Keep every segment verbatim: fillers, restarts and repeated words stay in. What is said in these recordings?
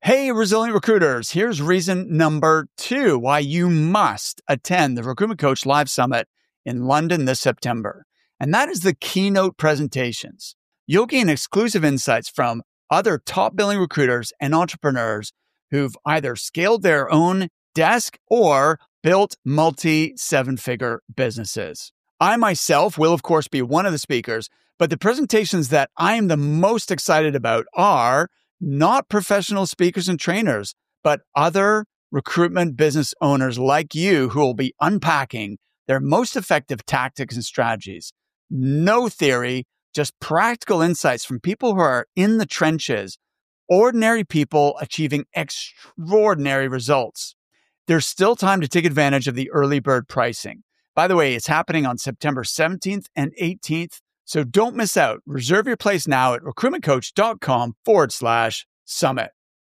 Hey, resilient recruiters, here's reason number two why you must attend the Recruitment Coach Live Summit in London this September. And that is the keynote presentations. You'll gain exclusive insights from other top billing recruiters and entrepreneurs who've either scaled their own desk or built multi seven figure businesses. I myself will, of course, be one of the speakers, but the presentations that I am the most excited about are not professional speakers and trainers, but other recruitment business owners like you who will be unpacking their most effective tactics and strategies. No theory, just practical insights from people who are in the trenches, ordinary people achieving extraordinary results. There's still time to take advantage of the early bird pricing. By the way, it's happening on September seventeenth and eighteenth. So don't miss out. Reserve your place now at recruitmentcoach.com forward slash summit.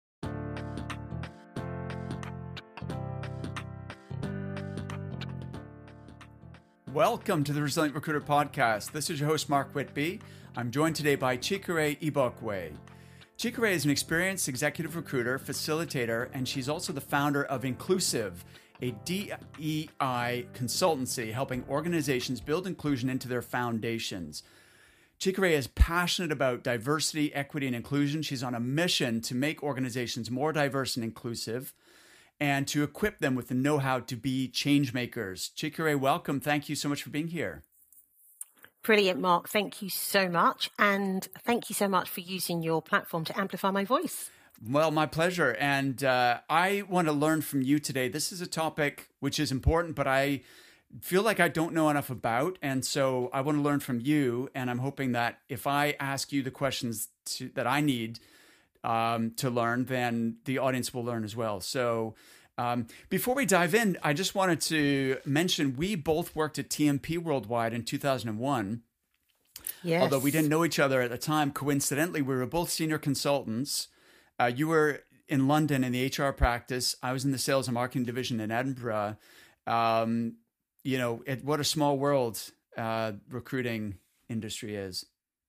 Welcome to the Resilient Recruiter Podcast. This is your host, Mark Whitby. I'm joined today by Chikere Ibokwe. Chikere is an experienced executive recruiter, facilitator, and she's also the founder of Inclusive, a D E I consultancy helping organizations build inclusion into their foundations. Chikere is passionate about diversity, equity, and inclusion. She's on a mission to make organizations more diverse and inclusive and to equip them with the know-how to be change makers. Chikere, welcome. Thank you so much for being here. Brilliant, Mark. Thank you so much. And thank you so much for using your platform to amplify my voice. Well, my pleasure. And uh, I want to learn from you today. This is a topic which is important, but I feel like I don't know enough about. And so I want to learn from you. And I'm hoping that if I ask you the questions to, that I need um, to learn, then the audience will learn as well. So um, before we dive in, I just wanted to mention we both worked at T M P Worldwide in two thousand one. Yes. Although we didn't know each other at the time, coincidentally, we were both senior consultants. Uh, you were in London in the H R practice. I was in the sales and marketing division in Edinburgh. Um, you know, it, what a small world uh, recruiting industry is.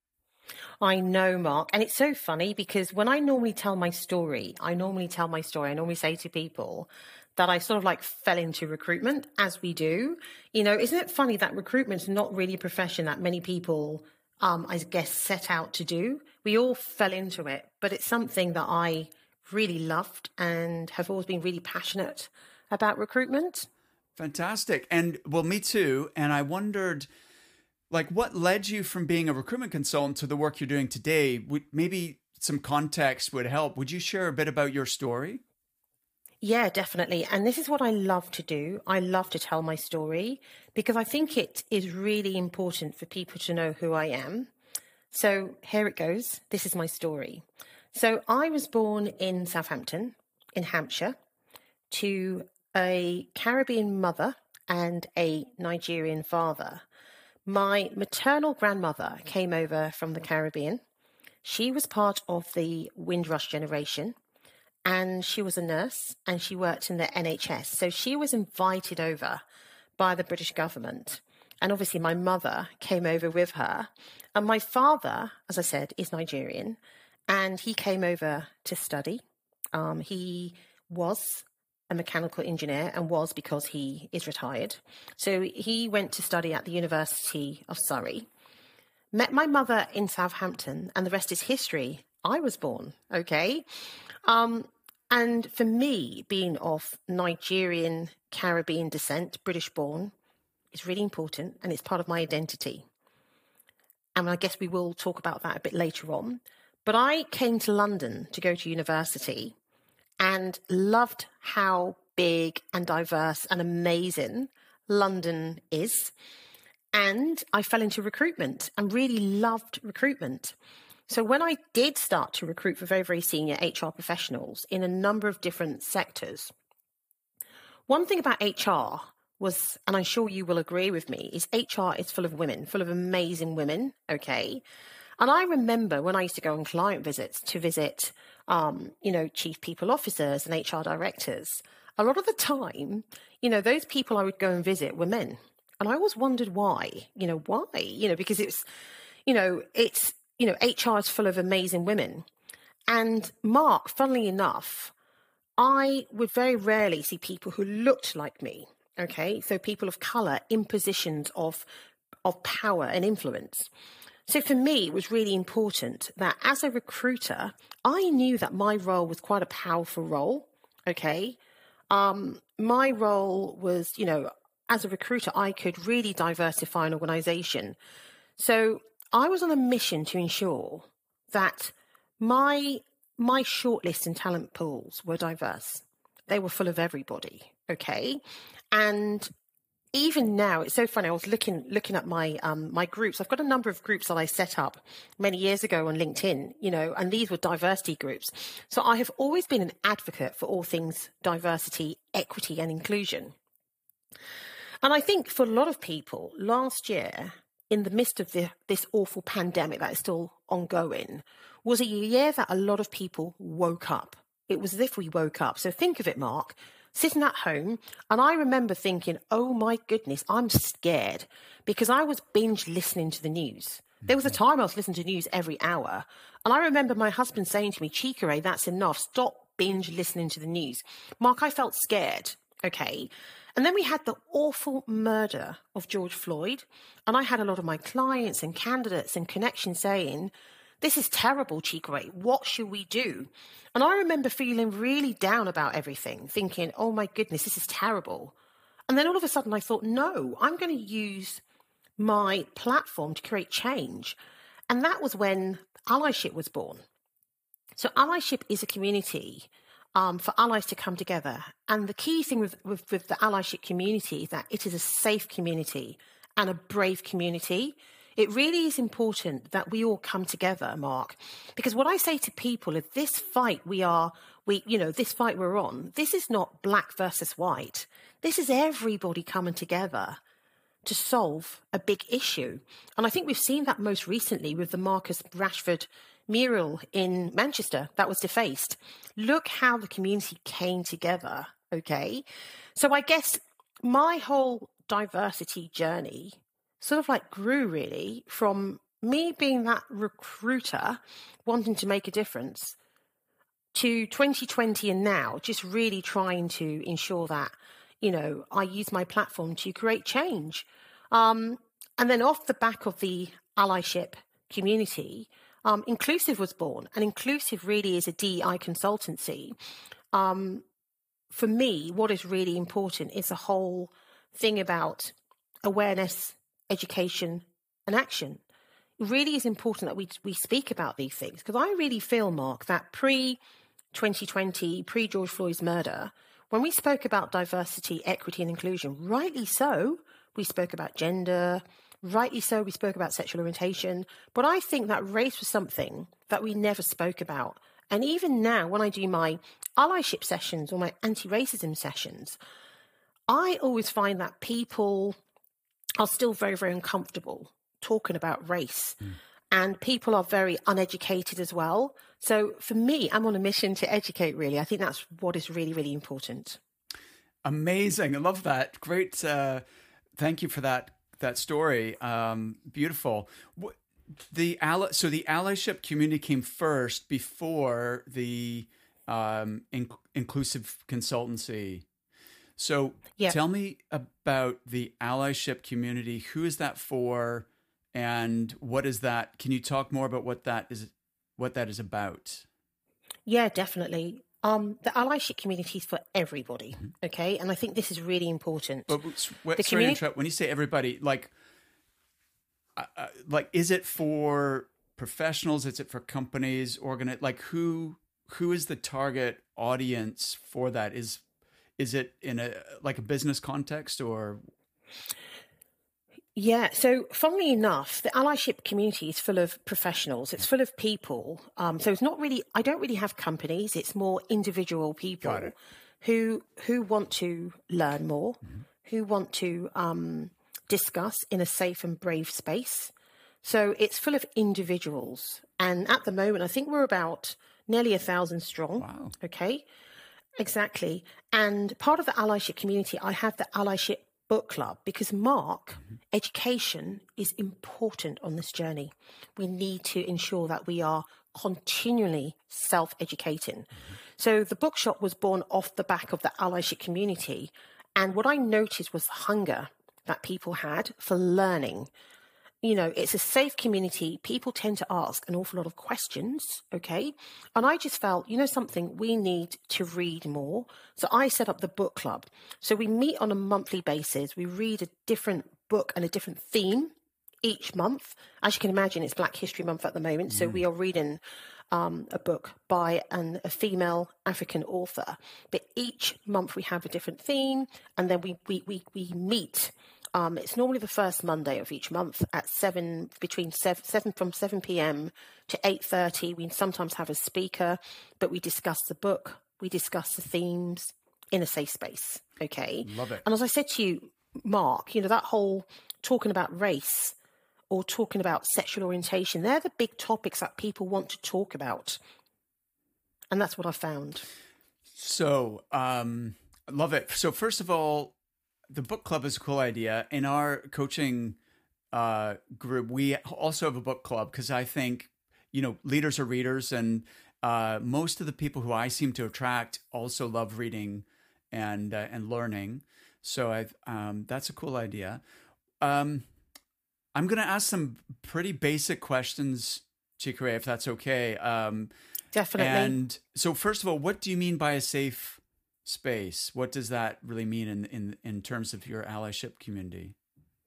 I know, Mark. And it's so funny because when I normally tell my story, I normally tell my story, I normally say to people that I sort of like fell into recruitment as we do. You know, isn't it funny that recruitment's not really a profession that many people Um, I guess, set out to do. We all fell into it, but it's something that I really loved and have always been really passionate about recruitment. Fantastic. And well, me too. And I wondered, like, what led you from being a recruitment consultant to the work you're doing today? Would, maybe some context would help. Would you share a bit about your story? Yeah, definitely. And this is what I love to do. I love to tell my story because I think it is really important for people to know who I am. So here it goes. This is my story. So I was born in Southampton, in Hampshire, to a Caribbean mother and a Nigerian father. My maternal grandmother came over from the Caribbean. She was part of the Windrush generation. And she was a nurse and she worked in the N H S. So she was invited over by the British government. And obviously my mother came over with her. And my father, as I said, is Nigerian. And he came over to study. Um, he was a mechanical engineer and was because he is retired. So he went to study at the University of Surrey. Met my mother in Southampton and the rest is history. I was born, okay? Um, And for me, being of Nigerian, Caribbean descent, British born, is really important and it's part of my identity. And I guess we will talk about that a bit later on. But I came to London to go to university and loved how big and diverse and amazing London is. And I fell into recruitment and really loved recruitment. So when I did start to recruit for very, very senior H R professionals in a number of different sectors, one thing about H R was, and I'm sure you will agree with me, is H R is full of women, full of amazing women, okay? And I remember when I used to go on client visits to visit, um, you know, chief people officers and H R directors, a lot of the time, you know, those people I would go and visit were men. And I always wondered why, you know, why, you know, because it's, you know, it's, you know, H R is full of amazing women. And Mark, funnily enough, I would very rarely see people who looked like me. Okay, so people of color in positions of of power and influence. So for me, it was really important that as a recruiter, I knew that my role was quite a powerful role. Okay, um, my role was, you know, as a recruiter, I could really diversify an organization. So I was on a mission to ensure that my my shortlist and talent pools were diverse. They were full of everybody. Okay, and even now, it's so funny. I was looking looking at my um, my groups. I've got a number of groups that I set up many years ago on LinkedIn, you know, and these were diversity groups. So I have always been an advocate for all things diversity, equity, and inclusion. And I think for a lot of people, last year, in the midst of the, this awful pandemic that is still ongoing, was a year that a lot of people woke up. It was as if we woke up. So think of it, Mark. Sitting at home, and I remember thinking, oh my goodness, I'm scared, because I was binge listening to the news. There was a time I was listening to news every hour, and I remember my husband saying to me, Chikere, that's enough, stop binge listening to the news. Mark, I felt scared, okay? And then we had the awful murder of George Floyd, and I had a lot of my clients and candidates and connections saying, this is terrible, Chikere, what should we do? And I remember feeling really down about everything, thinking, oh my goodness, this is terrible. And then all of a sudden I thought, no, I'm going to use my platform to create change. And that was when Allyship was born. So Allyship is a community um, for allies to come together. And the key thing with, with, with the Allyship community is that it is a safe community and a brave community. It really is important that we all come together, Mark, because what I say to people is this fight we are, we, you know, this fight we're on, this is not black versus white. This is everybody coming together to solve a big issue. And I think we've seen that most recently with the Marcus Rashford mural in Manchester that was defaced. Look how the community came together, okay? So I guess my whole diversity journey sort of like grew really from me being that recruiter wanting to make a difference to twenty twenty and now just really trying to ensure that, you know, I use my platform to create change. Um, and then off the back of the Allyship community, um, Inclusive was born. And Inclusive really is a D E I consultancy. Um, for me, what is really important is the whole thing about awareness, education and action. It really is important that we we speak about these things, because I really feel, Mark, that pre twenty twenty, pre George Floyd's murder, when we spoke about diversity, equity and inclusion, rightly so, we spoke about gender, rightly so, we spoke about sexual orientation, but I think that race was something that we never spoke about. And even now, when I do my allyship sessions or my anti-racism sessions, I always find that people are still very, very uncomfortable talking about race. Mm. And people are very uneducated as well. So for me, I'm on a mission to educate, really. I think that's what is really, really important. Amazing. I love that. Great. Uh, thank you for that that story. Um, beautiful. The ally, So the allyship community came first before the um, in- inclusive consultancy. So yeah. Tell me about the allyship community. Who is that for, and what is that? Can you talk more about what that is? What that is about? Yeah, definitely. Um, the allyship community is for everybody. Mm-hmm. Okay, and I think this is really important. But what, the sorry communi- to interrupt. When you say everybody, like, uh, like, is it for professionals? Is it for companies? Organ? Like, who who is the target audience for that? Is Is it in a like a business context or? Yeah. So funnily enough, the allyship community is full of professionals. It's full of people. Um, so it's not really, I don't really have companies. It's more individual people who, who want to learn more, mm-hmm. who want to um, discuss in a safe and brave space. So it's full of individuals. And at the moment, I think we're about nearly a thousand strong. Wow. Okay. Exactly. And part of the allyship community, I have the allyship book club because, Mark, mm-hmm. education is important on this journey. We need to ensure that we are continually self-educating. Mm-hmm. So the bookshop was born off the back of the allyship community. And what I noticed was the hunger that people had for learning. You know, it's a safe community. People tend to ask an awful lot of questions, okay? And I just felt, you know something, we need to read more. So I set up the book club. So we meet on a monthly basis. We read a different book and a different theme each month. As you can imagine, it's Black History Month at the moment. Mm. So we are reading um, a book by an, a female African author. But each month we have a different theme, and then we, we, we, we meet. Um, it's normally the first Monday of each month at seven, between seven, seven from seven p.m. to eight thirty. We sometimes have a speaker, but we discuss the book, we discuss the themes in a safe space. Okay. Love it. And as I said to you, Mark, you know, that whole talking about race or talking about sexual orientation, they're the big topics that people want to talk about. And that's what I found. So, um, love it. So first of all, the book club is a cool idea. In our coaching uh, group, we also have a book club because I think, you know, leaders are readers, and uh, most of the people who I seem to attract also love reading and uh, and learning. So I've, um, that's a cool idea. Um, I'm going to ask some pretty basic questions, Chikere, if that's okay. Um, Definitely. And so first of all, what do you mean by a safe space? What does that really mean in, in, in terms of your allyship community?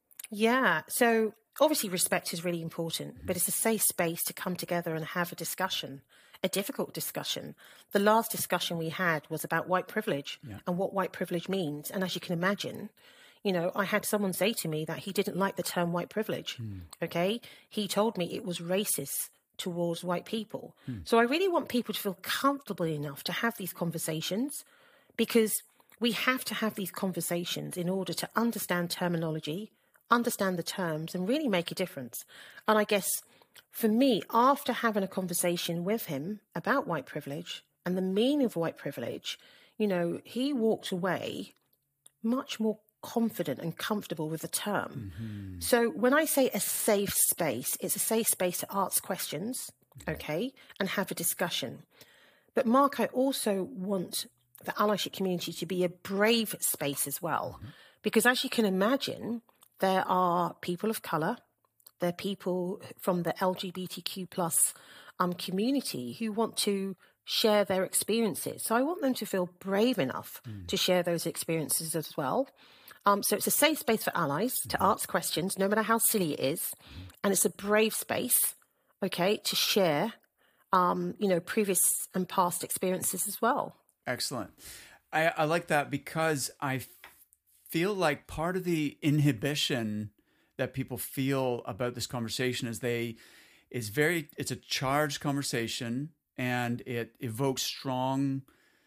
Yeah. So obviously respect is really important, mm-hmm. but it's a safe space to come together and have a discussion, a difficult discussion. The last discussion we had was about white privilege yeah. and what white privilege means. And as you can imagine, you know, I had someone say to me that he didn't like the term white privilege. Mm. Okay. He told me it was racist towards white people. Mm. So I really want people to feel comfortable enough to have these conversations, because we have to have these conversations in order to understand terminology, understand the terms, and really make a difference. And I guess for me, after having a conversation with him about white privilege and the meaning of white privilege, you know, he walked away much more confident and comfortable with the term. Mm-hmm. So when I say a safe space, it's a safe space to ask questions, okay, okay and have a discussion. But Mark, I also want the allyship community to be a brave space as well. Mm-hmm. Because as you can imagine, there are people of colour, there are people from the L G B T Q plus um, community who want to share their experiences. So I want them to feel brave enough mm. to share those experiences as well. Um, so it's a safe space for allies mm-hmm. to ask questions, no matter how silly it is. Mm-hmm. And it's a brave space, okay, to share, um, you know, previous and past experiences as well. Excellent. I, I like that because I feel like part of the inhibition that people feel about this conversation is they is very, it's a charged conversation and it evokes strong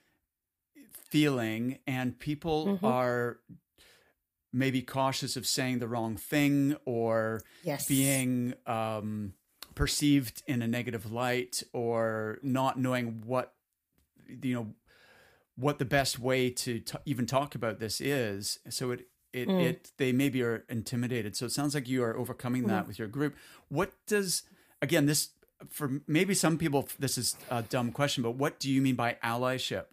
feeling, and people mm-hmm. are maybe cautious of saying the wrong thing or yes. being um, perceived in a negative light, or not knowing what, you know, what the best way to t- even talk about this is. So it, it, mm. it, they maybe are intimidated. So it sounds like you are overcoming that mm. with your group. What does, again, this, for maybe some people, this is a dumb question, but what do you mean by allyship?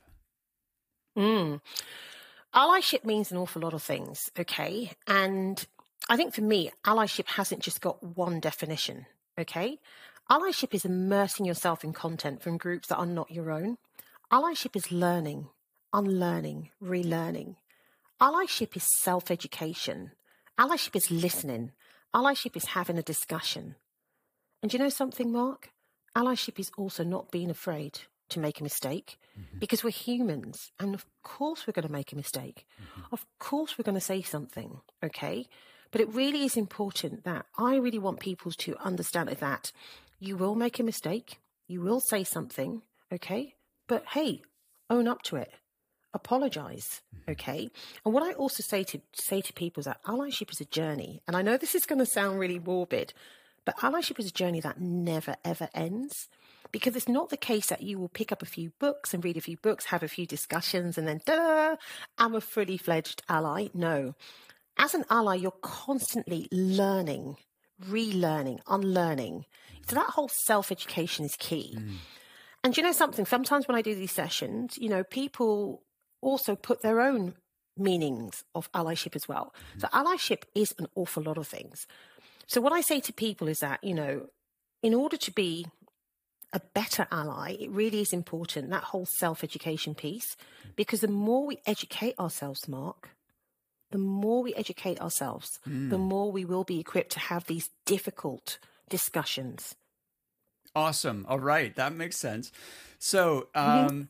Mm. Allyship means an awful lot of things. Okay. And I think for me, allyship hasn't just got one definition. Okay. Allyship is immersing yourself in content from groups that are not your own. Allyship is learning, unlearning, relearning. Allyship is self-education. Allyship is listening. Allyship is having a discussion. And you know something, Mark? Allyship is also not being afraid to make a mistake, mm-hmm. because we're humans. And of course we're going to make a mistake. Mm-hmm. Of course we're going to say something, okay? But it really is important that I really want people to understand that you will make a mistake. You will say something, okay? But hey, own up to it. Apologize, okay? And what I also say to say to people is that allyship is a journey. And I know this is going to sound really morbid, but allyship is a journey that never, ever ends. Because it's not the case that you will pick up a few books and read a few books, have a few discussions, and then, da, I'm a fully fledged ally. No. As an ally, you're constantly learning, relearning, unlearning. So that whole self-education is key. Mm. And you know something, sometimes when I do these sessions, you know, people also put their own meanings of allyship as well. Mm. So allyship is an awful lot of things. So what I say to people is that, you know, in order to be a better ally, it really is important, that whole self-education piece, because the more we educate ourselves, Mark, the more we educate ourselves, mm. the more we will be equipped to have these difficult discussions. Awesome. All right. That makes sense. So, um, mm-hmm.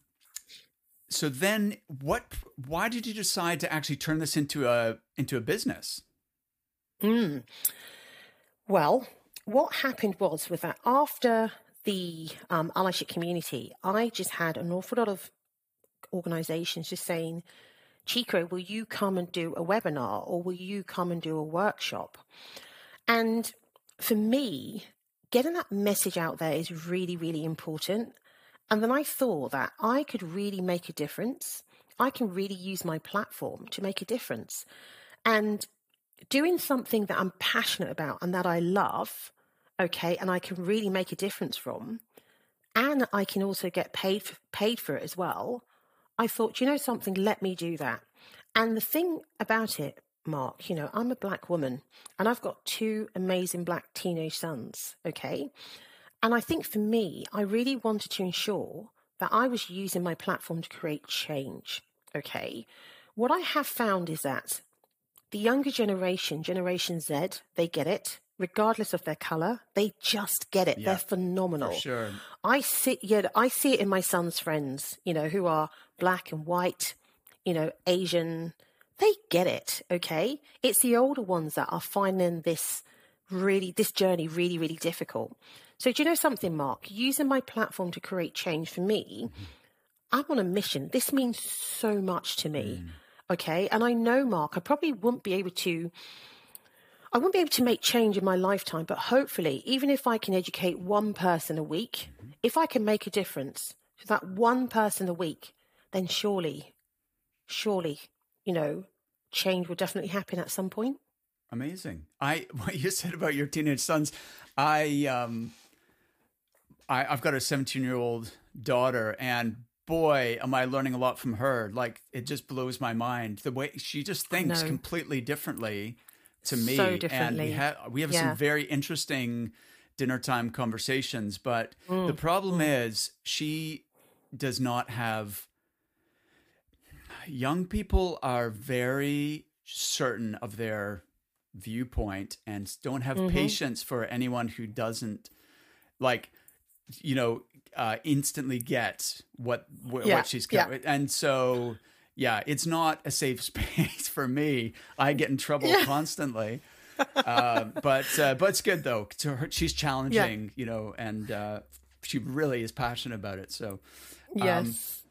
so then what, why did you decide to actually turn this into a, into a business? Mm. Well, what happened was with that, after the um, allyship community, I just had an awful lot of organizations just saying, Chico, will you come and do a webinar, or will you come and do a workshop? And for me, getting that message out there is really, really important. And then I thought that I could really make a difference. I can really use my platform to make a difference. And doing something that I'm passionate about and that I love, okay, and I can really make a difference from, and I can also get paid for, paid for it as well, I thought, you know something, let me do that. And the thing about it, Mark, you know, I'm a black woman and I've got two amazing black teenage sons, okay? And I think for me, I really wanted to ensure that I was using my platform to create change, okay? What I have found is that the younger generation, Generation Z, they get it. Regardless of their color, they just get it. Yeah, they're phenomenal. For sure. I see, yeah, I see it in my son's friends, you know, who are black and white, you know, Asian. They get it, okay? It's the older ones that are finding this really, this journey really, really difficult. So do you know something, Mark? Using my platform to create change for me, mm-hmm. I'm on a mission. This means so much to me, mm. okay? And I know, Mark, I probably wouldn't be able to I won't be able to make change in my lifetime, but hopefully, even if I can educate one person a week, mm-hmm. if I can make a difference to that one person a week, then surely, surely, you know, change will definitely happen at some point. Amazing. I, what you said about your teenage sons, I, um, I, I've got a seventeen year old daughter, and boy, am I learning a lot from her. Like, it just blows my mind. The way she just thinks completely differently to me. So differently. And we have, we have yeah. some very interesting dinner time conversations, but mm. the problem mm. is she does not have, young people are very certain of their viewpoint and don't have mm-hmm. patience for anyone who doesn't, like, you know, uh, instantly get what, wh- yeah. what she's, yeah. and so yeah, it's not a safe space for me. I get in trouble yeah. constantly. um, but uh, but it's good though. To her, she's challenging, yeah. you know, and uh, she really is passionate about it. So um, yes.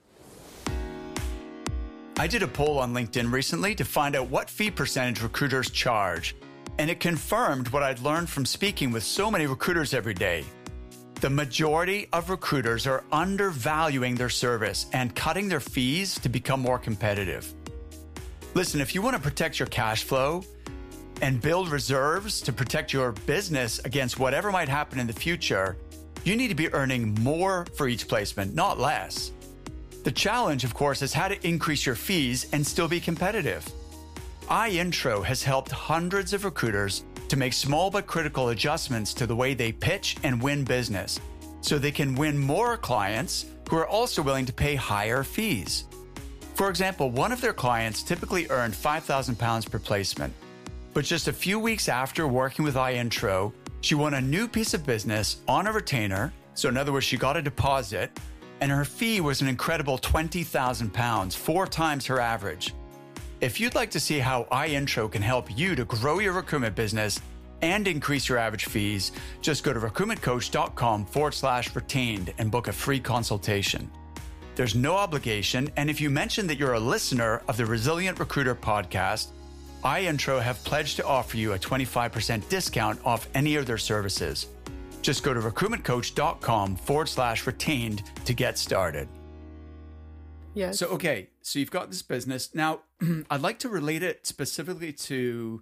I did a poll on LinkedIn recently to find out what fee percentage recruiters charge, and it confirmed what I'd learned from speaking with so many recruiters every day. The majority of recruiters are undervaluing their service and cutting their fees to become more competitive. Listen, if you want to protect your cash flow and build reserves to protect your business against whatever might happen in the future, you need to be earning more for each placement, not less. The challenge, of course, is how to increase your fees and still be competitive. iIntro has helped hundreds of recruiters to make small but critical adjustments to the way they pitch and win business, so they can win more clients who are also willing to pay higher fees. For example, one of their clients typically earned five thousand pounds per placement, but just a few weeks after working with iIntro, she won a new piece of business on a retainer, so in other words, she got a deposit, and her fee was an incredible twenty thousand pounds, four times her average. If you'd like to see how iIntro can help you to grow your recruitment business and increase your average fees, just go to recruitmentcoach.com forward slash retained and book a free consultation. There's no obligation, and if you mention that you're a listener of the Resilient Recruiter podcast, iIntro have pledged to offer you a twenty-five percent discount off any of their services. Just go to recruitmentcoach.com forward slash retained to get started. Yes. So, okay, so you've got this business. Now, I'd like to relate it specifically to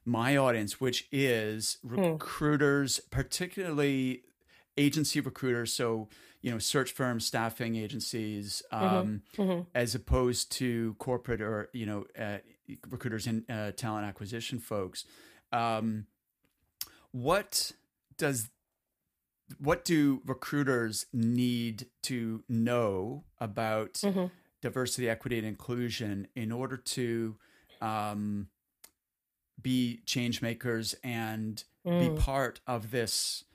my audience, which is recruiters, mm. particularly agency recruiters. So, you know, search firms, staffing agencies, um, mm-hmm. Mm-hmm. as opposed to corporate or, you know, uh, recruiters and uh, talent acquisition folks. Um, what does, what do recruiters need to know about mm-hmm. diversity, equity, and inclusion in order to um, be change makers and mm. be part of this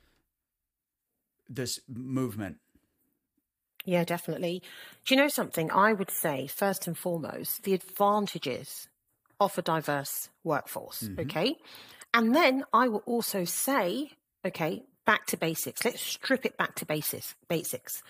this movement? Yeah, definitely. Do you know something? I would say, first and foremost, the advantages of a diverse workforce, mm-hmm. okay? And then I will also say, okay, back to basics. Let's strip it back to basics. Basics.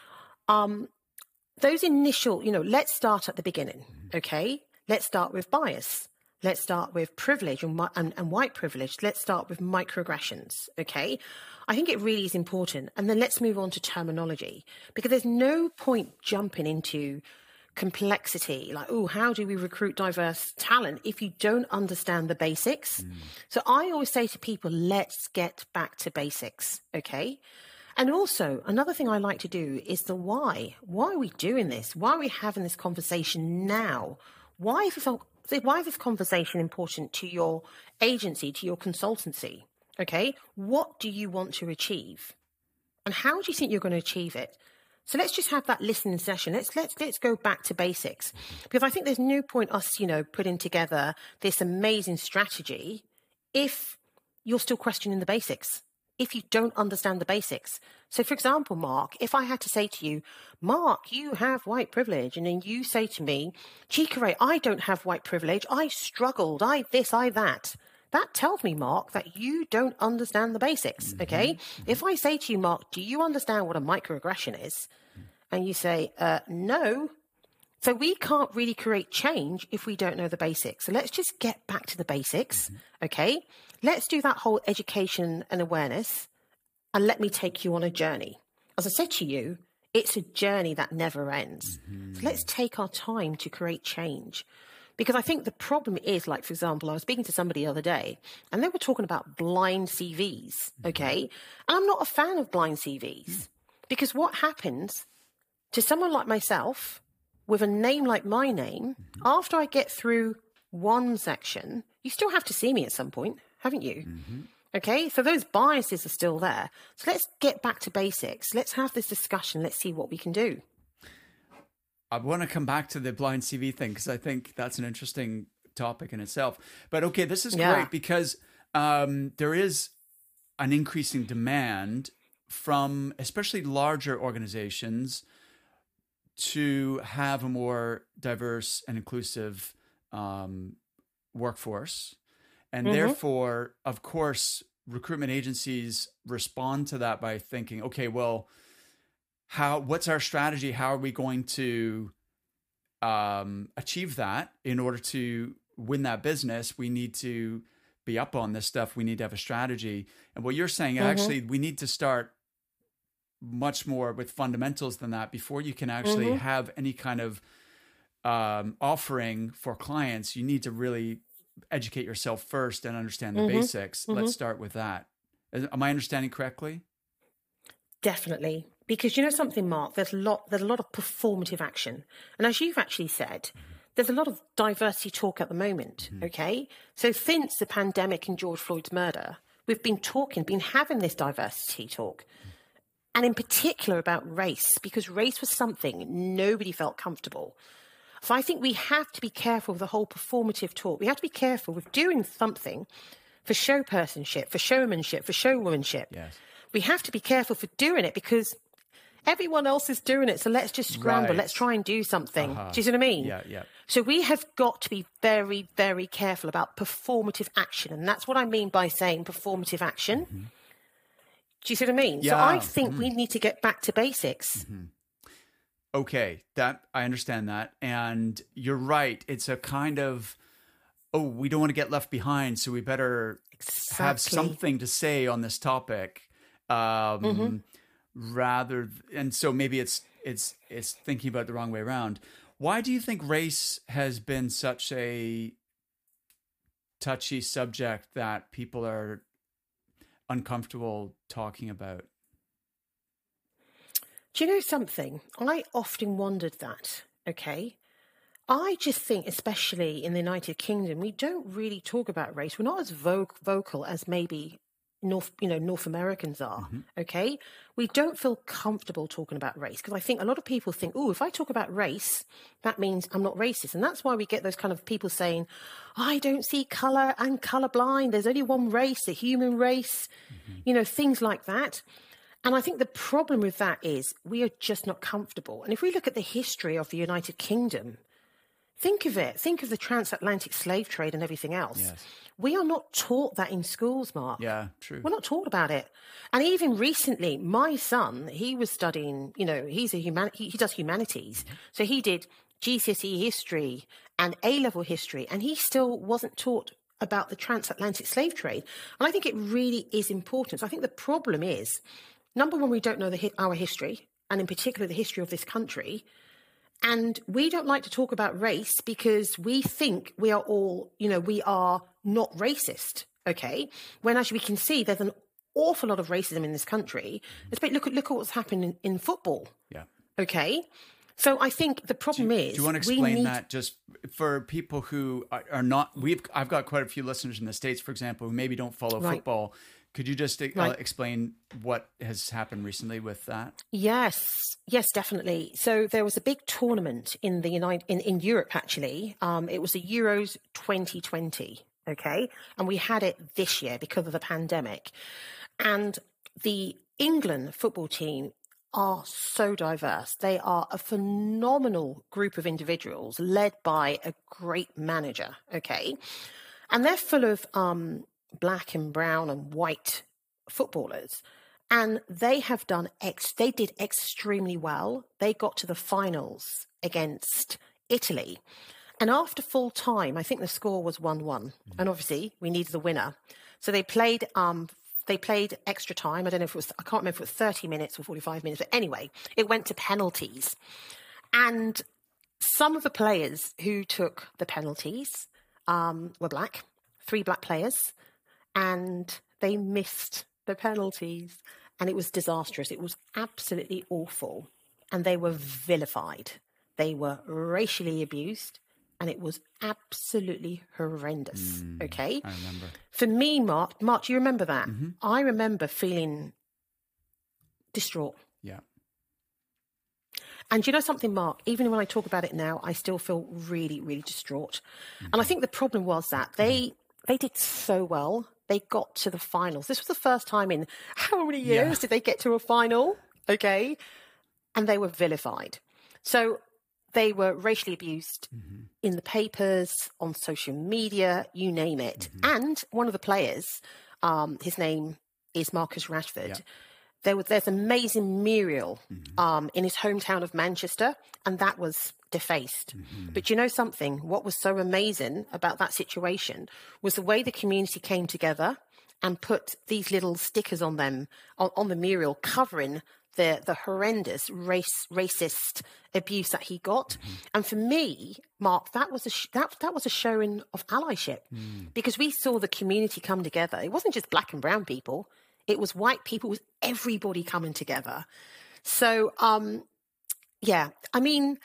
Um, those initial, you know, let's start at the beginning, okay? Let's start with bias. Let's start with privilege and, and, and white privilege. Let's start with microaggressions, okay? I think it really is important. And then let's move on to terminology, because there's no point jumping into complexity, like, oh, how do we recruit diverse talent if you don't understand the basics? Mm. So I always say to people, let's get back to basics, okay? And also, another thing I like to do is the why. Why are we doing this? Why are we having this conversation now? Why is this, why is this conversation important to your agency, to your consultancy? Okay, what do you want to achieve? And how do you think you're going to achieve it? So let's just have that listening session. Let's let's let's go back to basics, because I think there's no point us, you know, putting together this amazing strategy if you're still questioning the basics, if you don't understand the basics. So, for example, Mark, if I had to say to you, Mark, you have white privilege, and then you say to me, Chica Ray, I don't have white privilege. I struggled. I this, I that. That tells me, Mark, that you don't understand the basics, okay? Mm-hmm. If I say to you, Mark, do you understand what a microaggression is? And you say, uh, no. So we can't really create change if we don't know the basics. So let's just get back to the basics, mm-hmm. okay? Let's do that whole education and awareness, and let me take you on a journey. As I said to you, it's a journey that never ends. Mm-hmm. So let's take our time to create change. Because I think the problem is, like, for example, I was speaking to somebody the other day, and they were talking about blind C Vs, okay? And I'm not a fan of blind C Vs, because what happens to someone like myself with a name like my name, after I get through one section, you still have to see me at some point, haven't you? Mm-hmm. Okay, so those biases are still there. So let's get back to basics. Let's have this discussion. Let's see what we can do. I want to come back to the blind C V thing, because I think that's an interesting topic in itself. But okay, this is yeah. great, because um, there is an increasing demand from especially larger organizations to have a more diverse and inclusive um, workforce. And mm-hmm. therefore, of course, recruitment agencies respond to that by thinking, okay, well, how, what's our strategy? How are we going to um, achieve that? In order to win that business, we need to be up on this stuff. We need to have a strategy. And what you're saying, mm-hmm. actually, we need to start much more with fundamentals than that before you can actually mm-hmm. have any kind of um, offering for clients. You need to really educate yourself first and understand the mm-hmm. basics. Mm-hmm. Let's start with that. Am I understanding correctly? Definitely. Because you know something, Mark, there's a lot, there's a lot of performative action. And as you've actually said, there's a lot of diversity talk at the moment, mm-hmm. okay? So since the pandemic and George Floyd's murder, we've been talking, been having this diversity talk. Mm-hmm. And in particular about race, because race was something nobody felt comfortable. So I think we have to be careful with the whole performative talk. We have to be careful with doing something for showpersonship, for showmanship, for showwomanship. Yes. We have to be careful for doing it because everyone else is doing it. So let's just scramble. Right. Let's try and do something. Uh-huh. Do you see what I mean? Yeah, yeah. So we have got to be very, very careful about performative action. And that's what I mean by saying performative action. Mm-hmm. Do you see what I mean? Yeah. So I think mm-hmm. we need to get back to basics. Mm-hmm. Okay, that I understand that. And you're right. It's a kind of, oh, we don't want to get left behind, so we better exactly. have something to say on this topic. Um, mm-hmm. rather, and so maybe it's it's it's thinking about it the wrong way around. Why do you think race has been such a touchy subject that people are uncomfortable talking about? Do you know something? I often wondered that, okay? I just think, especially in the United Kingdom, we don't really talk about race. We're not as vo- vocal as maybe North, you know, North Americans are, mm-hmm. okay? We don't feel comfortable talking about race because I think a lot of people think, oh, if I talk about race, that means I'm not racist. And that's why we get those kind of people saying, I don't see colour, I'm colourblind, there's only one race, the human race, mm-hmm. you know, things like that. And I think the problem with that is we are just not comfortable. And if we look at the history of the United Kingdom, think of it. Think of the transatlantic slave trade and everything else. Yes. We are not taught that in schools, Mark. Yeah, true. We're not taught about it. And even recently, my son, he was studying, you know, he's a human, he, he does humanities. Mm-hmm. So he did G C S E history and A-level history, and he still wasn't taught about the transatlantic slave trade. And I think it really is important. So I think the problem is, number one, we don't know the, our history, and in particular the history of this country. And we don't like to talk about race because we think we are all, you know, we are not racist, okay? When as we can see, there's an awful lot of racism in this country. Especially look at look at what's happened in, in football. Yeah. Okay. So I think the problem do you, is. Do you want to explain need... that just for people who are, are not? We've I've got quite a few listeners in the States, for example, who maybe don't follow right. football. Could you just uh, right. explain what has happened recently with that? Yes, yes, definitely. So there was a big tournament in the United in, in Europe. Actually, um, it was the Euros twenty twenty. Okay, and we had it this year because of the pandemic. And the England football team are so diverse. They are a phenomenal group of individuals led by a great manager. Okay, and they're full of um. black and brown and white footballers, and they have done ex they did extremely well. They got to the finals against Italy, and after full time, I think the score was one one, mm-hmm. and obviously we needed a winner, so they played um they played extra time. I don't know if it was I can't remember if it was thirty minutes or forty-five minutes, but anyway, it went to penalties, and some of the players who took the penalties um were black, three black players. And they missed the penalties, and it was disastrous. It was absolutely awful, and they were vilified. They were racially abused, and it was absolutely horrendous. Mm, okay? I remember. For me, Mark, Mark, do you remember that? Mm-hmm. I remember feeling distraught. Yeah. And you know something, Mark? Even when I talk about it now, I still feel really, really distraught. Mm-hmm. And I think the problem was that they they did so well. They got to the finals. This was the first time in how many years yeah. did they get to a final? Okay. And they were vilified. So they were racially abused mm-hmm. in the papers, on social media, you name it. Mm-hmm. And one of the players, um, his name is Marcus Rashford. Yeah. There was there's an amazing mural mm-hmm. um, in his hometown of Manchester, and that was defaced. Mm-hmm. But you know something? What was so amazing about that situation was the way the community came together and put these little stickers on them on, on the mural, covering the the horrendous race racist abuse that he got. Mm-hmm. And for me, Mark, that was a sh- that that was a showing of allyship mm. because we saw the community come together. It wasn't just black and brown people. It was white people, it was everybody coming together. So, um, yeah, I mean,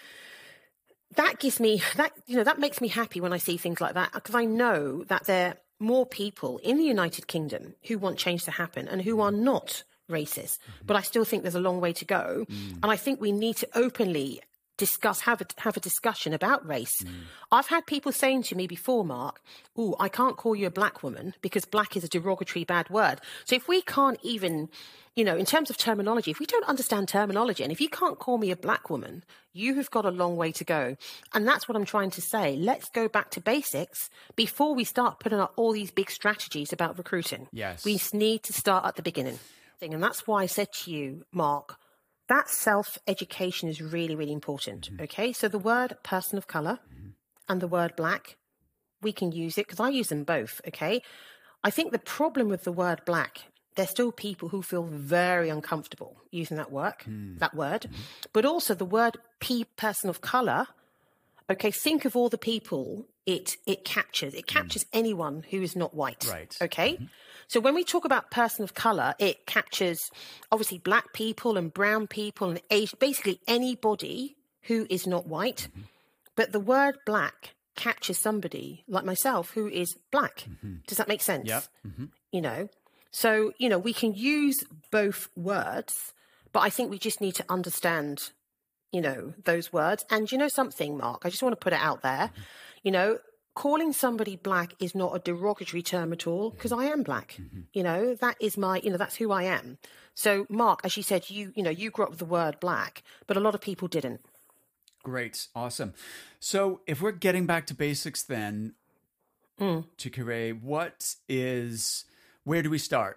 that gives me, that you know, that makes me happy when I see things like that, because I know that there are more people in the United Kingdom who want change to happen and who are not racist. Mm-hmm. But I still think there's a long way to go. Mm. And I think we need to openly discuss, have a, have a discussion about race. Mm. I've had people saying to me before, Mark, oh, I can't call you a black woman because black is a derogatory bad word. So if we can't even, you know, in terms of terminology, if we don't understand terminology, and if you can't call me a black woman, you have got a long way to go. And that's what I'm trying to say. Let's go back to basics before we start putting up all these big strategies about recruiting. Yes. We need to start at the beginning. And that's why I said to you, Mark, that self-education is really, really important, mm-hmm. okay? So the word person of colour mm-hmm. and the word black, we can use it because I use them both, okay? I think the problem with the word black, there's still people who feel very uncomfortable using that work, mm. that word. Mm-hmm. But also the word P, person of colour, Okay, think of all the people it it captures. It captures mm. anyone who is not white. Right. Okay? Mm-hmm. So when we talk about person of color, it captures obviously black people and brown people and Asian, basically anybody who is not white. Mm-hmm. But the word black captures somebody like myself who is black. Mm-hmm. Does that make sense? Yeah. Mm-hmm. You know, so, you know, we can use both words, but I think we just need to understand, you know, those words. And you know something, Mark, I just want to put it out there. Mm-hmm. You know, calling somebody black is not a derogatory term at all, because I am black. Mm-hmm. You know, that is my, you know, that's who I am. So, Mark, as you said, you, you know, you grew up with the word black, but a lot of people didn't. Great. Awesome. So if we're getting back to basics then, mm. Chikere, what is, where do we start?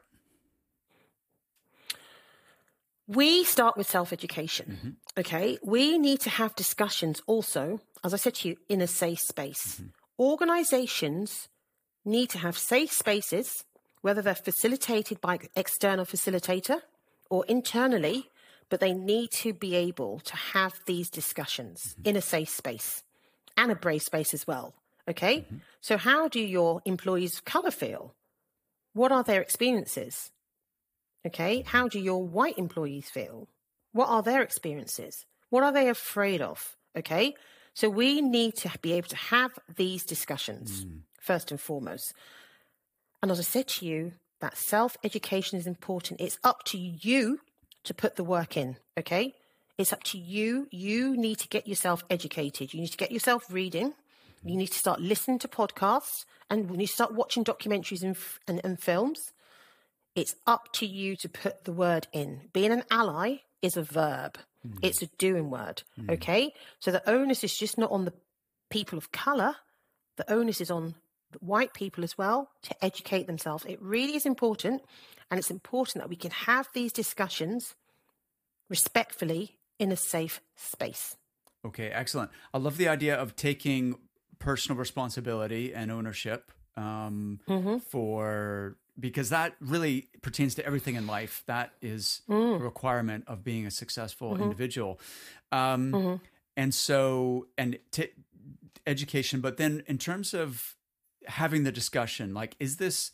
We start with self-education. Mm-hmm. Okay. We need to have discussions also, as I said to you, in a safe space. Mm-hmm. Organizations need to have safe spaces, whether they're facilitated by an external facilitator or internally, but they need to be able to have these discussions mm-hmm. in a safe space and a brave space as well. Okay? Mm-hmm. So how do your employees of color feel? What are their experiences? Okay? How do your white employees feel? What are their experiences? What are they afraid of? Okay? So we need to be able to have these discussions, mm. first and foremost. And as I said to you, that self-education is important. It's up to you to put the work in, okay? It's up to you. You need to get yourself educated. You need to get yourself reading. You need to start listening to podcasts, and when you start watching documentaries and, and, and films, it's up to you to put the word in. Being an ally is a verb. Mm. It's a doing word, mm. okay? So the onus is just not on the people of color. The onus is on white people as well to educate themselves. It really is important, and it's important that we can have these discussions respectfully in a safe space. Okay, excellent. I love the idea of taking personal responsibility and ownership um, mm-hmm. for, because that really pertains to everything in life. That is mm. a requirement of being a successful mm-hmm. individual. Um, mm-hmm. And so, and t- education, but then in terms of having the discussion, like, is this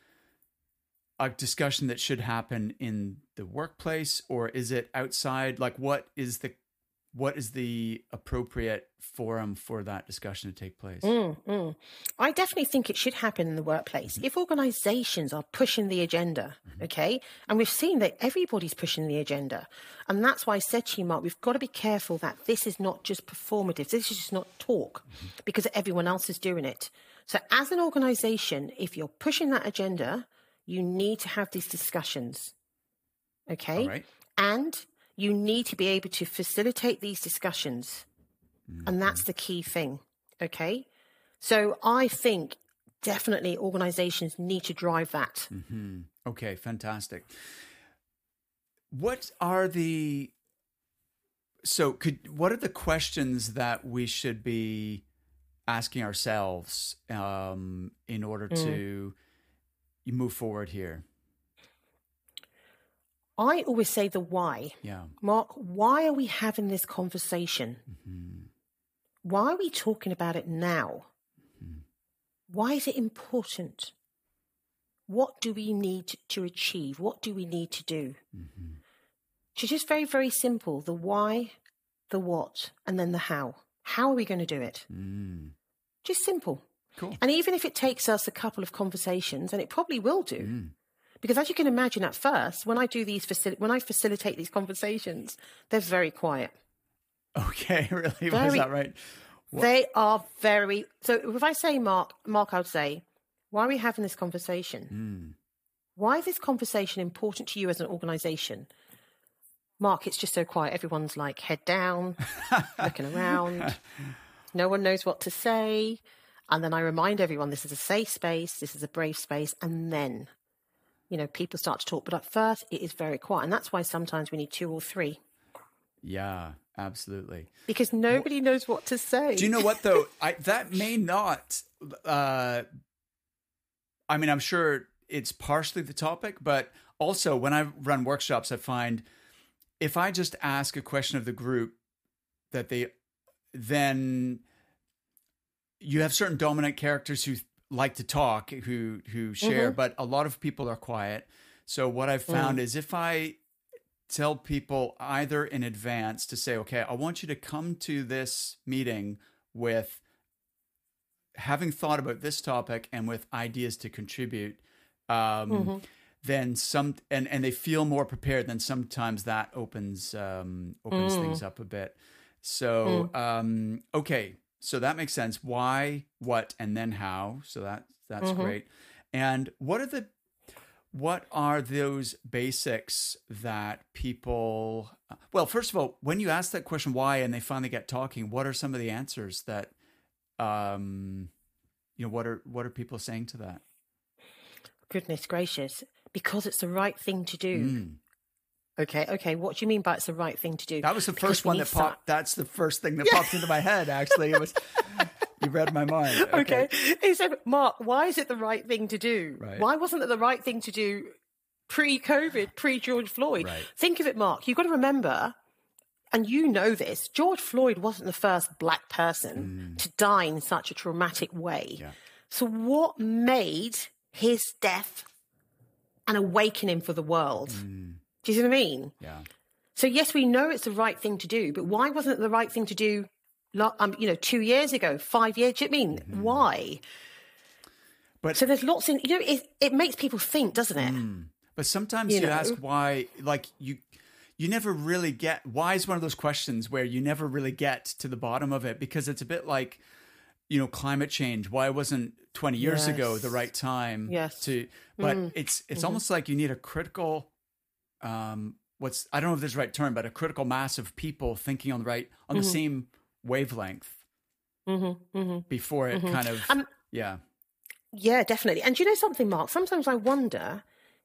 a discussion that should happen in the workplace, or is it outside? Like, what is the what is the appropriate forum for that discussion to take place? Mm, mm. I definitely think it should happen in the workplace. Mm-hmm. If organizations are pushing the agenda, mm-hmm. okay, and we've seen that everybody's pushing the agenda, and that's why I said to you, Mark, we've got to be careful that this is not just performative. This is just not talk, mm-hmm. because everyone else is doing it. So as an organization, if you're pushing that agenda, you need to have these discussions, okay? All right. And you need to be able to facilitate these discussions. Mm-hmm. And that's the key thing, okay? So I think definitely organizations need to drive that. Mm-hmm. Okay, fantastic. What are the, so could, what are the questions that we should be asking ourselves um, in order mm. to move forward here? I always say the why. Yeah. Mark, why are we having this conversation? Mm-hmm. Why are we talking about it now? Mm-hmm. Why is it important? What do we need to achieve? What do we need to do? Mm-hmm. So just very, very simple. The why, the what, and then the how. How are we going to do it? Mm. Just simple. Cool. And even if it takes us a couple of conversations, and it probably will do, mm. because as you can imagine, at first, when I do these, facil- when I facilitate these conversations, they're very quiet. Okay, really? Very, was that right? What? They are very. So if I say, Mark, Mark, I would say, why are we having this conversation? Mm. Why is this conversation important to you as an organization? Mark, it's just so quiet. Everyone's like head down, looking around. No one knows what to say. And then I remind everyone this is a safe space. This is a brave space. And then, you know, people start to talk. But at first, it is very quiet. And that's why sometimes we need two or three. Yeah, absolutely. Because nobody well, knows what to say. Do you know what, though? I, that may not, uh, I mean, I'm sure it's partially the topic, but also when I run workshops, I find if I just ask a question of the group that they then you have certain dominant characters who like to talk, who who share, mm-hmm. but a lot of people are quiet. So what I've found mm. is if I tell people either in advance to say, okay, I want you to come to this meeting with having thought about this topic and with ideas to contribute, um, mm-hmm. then some, and, and they feel more prepared, then sometimes that opens, um, opens mm. things up a bit. So, mm. um, okay. So that makes sense. Why, what, and then how. So that, that's mm-hmm. great. And what are the, what are those basics that people, well, first of all, when you ask that question, why, and they finally get talking, what are some of the answers that, um, you know, what are, what are people saying to that? Goodness gracious, because it's the right thing to do. Mm. Okay. Okay. What do you mean by it's the right thing to do? That was the first one that popped. That's the first thing that popped into my head. Actually, it was, you read my mind. Okay. okay. He said, Mark, why is it the right thing to do? Right. Why wasn't it the right thing to do pre-COVID, pre-George Floyd? Right. Think of it, Mark. You've got to remember, and you know this, George Floyd wasn't the first black person mm. to die in such a traumatic way. Yeah. So what made his death an awakening for the world? Mm. Do you see what I mean? Yeah. So yes, we know it's the right thing to do, but why wasn't it the right thing to do, um, you know, two years ago, five years? Do you know what I mean? Mm-hmm. Why? But so there's lots in, you know, it, it makes people think, doesn't it? Mm. But sometimes you, you know? ask why, like you, you never really get, why is one of those questions where you never really get to the bottom of it, because it's a bit like, you know, climate change. Why wasn't twenty years yes. ago the right time yes. to, but mm. it's, it's mm-hmm. almost almost like you need a critical, um, what's, I don't know if this is the right term, but a critical mass of people thinking on the right, on mm-hmm. the same wavelength mm-hmm. Mm-hmm. before it mm-hmm. kind of, um, yeah. Yeah, definitely. And do you know something, Mark? Sometimes I wonder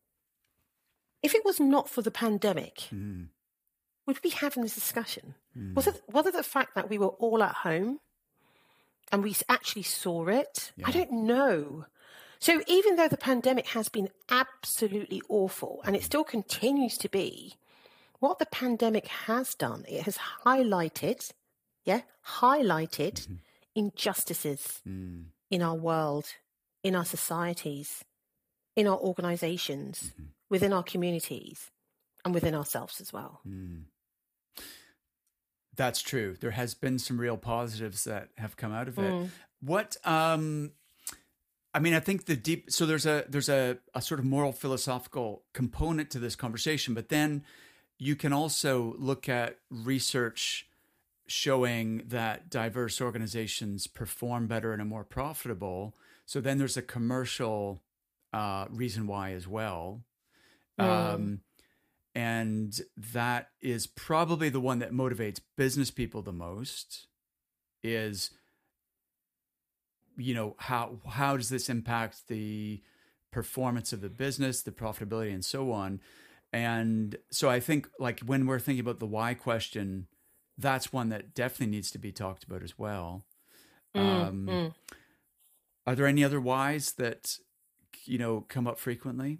if it was not for the pandemic, mm. would we be having this discussion? Mm. Was it, was it the fact that we were all at home and we actually saw it? Yeah. I don't know. So even though the pandemic has been absolutely awful, and it still continues to be, what the pandemic has done, it has highlighted, yeah, highlighted mm-hmm. injustices mm. in our world, in our societies, in our organizations, mm-hmm. within our communities, and within ourselves as well. Mm. That's true. There has been some real positives that have come out of it. Mm. What, um, I mean, I think the deep, so there's a, there's a, a sort of moral philosophical component to this conversation, but then you can also look at research showing that diverse organizations perform better and are more profitable. So then there's a commercial uh, reason why as well. Mm. Um, and that is probably the one that motivates business people the most is, you know, how, how does this impact the performance of the business, the profitability, and so on. And so I think like when we're thinking about the why question, that's one that definitely needs to be talked about as well. Mm, um, mm. Are there any other whys that, you know, come up frequently?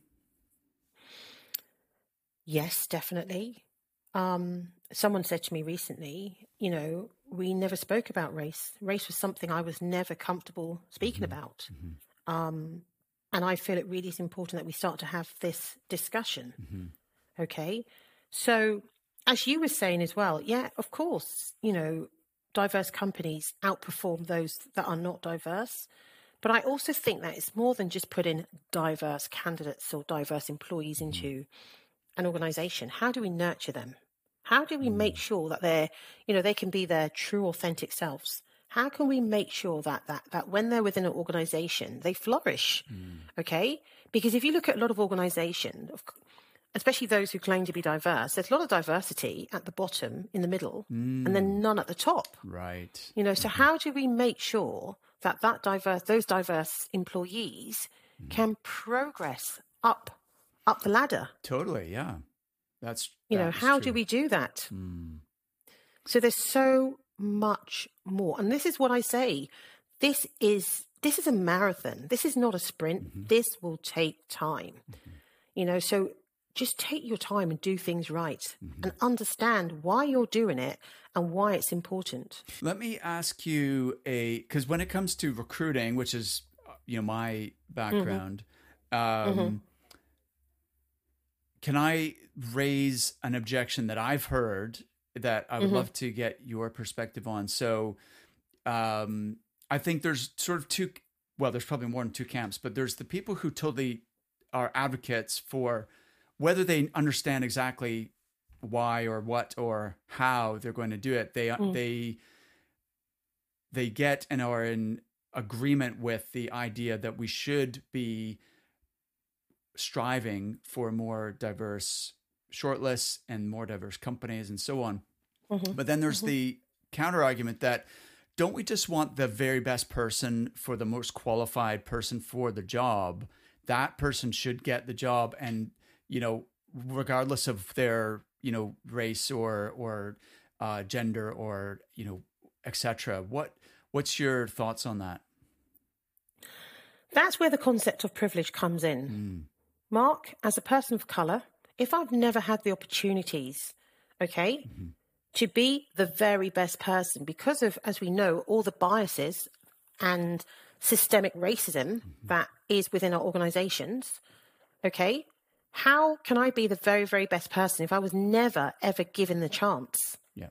Yes, definitely. Um, someone said to me recently, you know, we never spoke about race. Race was something I was never comfortable speaking mm-hmm. about. Mm-hmm. Um, and I feel it really is important that we start to have this discussion. Mm-hmm. Okay. So as you were saying as well, yeah, of course, you know, diverse companies outperform those that are not diverse. But I also think that it's more than just putting diverse candidates or diverse employees mm-hmm. into an organization. How do we nurture them? How do we mm. make sure that they're, you know, they can be their true, authentic selves? How can we make sure that that that when they're within an organization, they flourish? Mm. Okay, because if you look at a lot of organizations, especially those who claim to be diverse, there's a lot of diversity at the bottom, in the middle, mm. and then none at the top. Right. You know, so mm-hmm. how do we make sure that that diverse, those diverse employees mm. can progress up? Up the ladder. Totally, yeah. That's you that know, how true. do we do that? Mm. So there's so much more. And this is what I say. This is this is a marathon. This is not a sprint. Mm-hmm. This will take time. Mm-hmm. You know, so just take your time and do things right mm-hmm. and understand why you're doing it and why it's important. Let me ask you a, because when it comes to recruiting, which is, you know, my background, mm-hmm. Um, mm-hmm. can I raise an objection that I've heard that I would mm-hmm. love to get your perspective on? So um, I think there's sort of two, well, there's probably more than two camps, but there's the people who totally are advocates for whether they understand exactly why or what or how they're going to do it. They, mm. they, they get and are in agreement with the idea that we should be striving for more diverse shortlists and more diverse companies and so on. Mm-hmm. But then there's mm-hmm. the counter argument that don't we just want the very best person for the most qualified person for the job? That person should get the job, and you know, regardless of their you know race or or uh, gender or you know et cetera. What what's your thoughts on that? That's where the concept of privilege comes in. Mm. Mark, as a person of color, if I've never had the opportunities, okay, mm-hmm. to be the very best person because of, as we know, all the biases and systemic racism mm-hmm. that is within our organizations, okay, how can I be the very, very best person if I was never, ever given the chance? Yeah.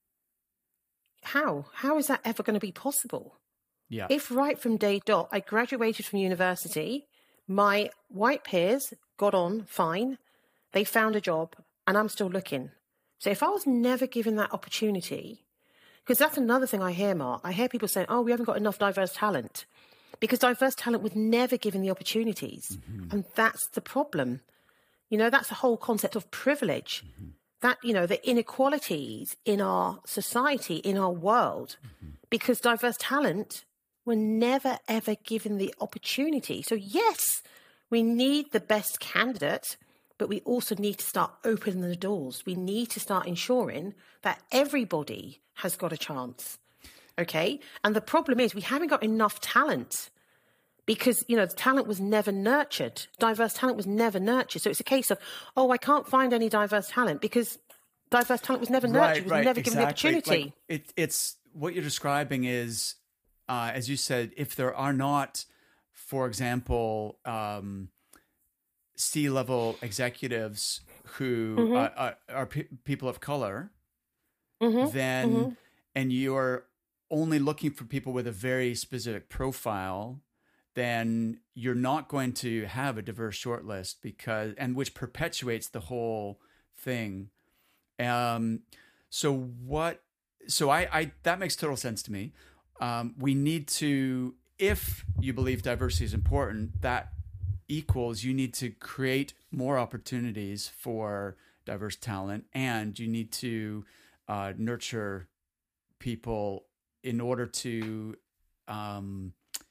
How? How is that ever going to be possible? Yeah. If right from day dot, I graduated from university, my white peers got on fine, they found a job, and I'm still looking. So if I was never given that opportunity, because that's another thing I hear, Mark, I hear people saying, oh, we haven't got enough diverse talent, because diverse talent was never given the opportunities. Mm-hmm. And that's the problem. You know, that's the whole concept of privilege. Mm-hmm. That, you know, the inequalities in our society, in our world, mm-hmm. because diverse talent were never, ever given the opportunity. So yes, we need the best candidate, but we also need to start opening the doors. We need to start ensuring that everybody has got a chance. Okay. And the problem is we haven't got enough talent because, you know, the talent was never nurtured. Diverse talent was never nurtured. So it's a case of, oh, I can't find any diverse talent because diverse talent was never nurtured, right, was right, never exactly. given the opportunity. Like it, it's what you're describing is, uh, as you said, if there are not, for example, um, C-level executives who mm-hmm. uh, are, are pe- people of color, mm-hmm. then, mm-hmm. and you're only looking for people with a very specific profile, then you're not going to have a diverse shortlist because, and which perpetuates the whole thing. Um, so what, so I, I, that makes total sense to me. Um, we need to, if you believe diversity is important, that equals you need to create more opportunities for diverse talent, and you need to uh, nurture people in order to um,